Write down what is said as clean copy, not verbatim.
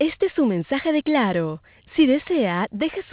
Este es un mensaje de Claro. Si desea, deje su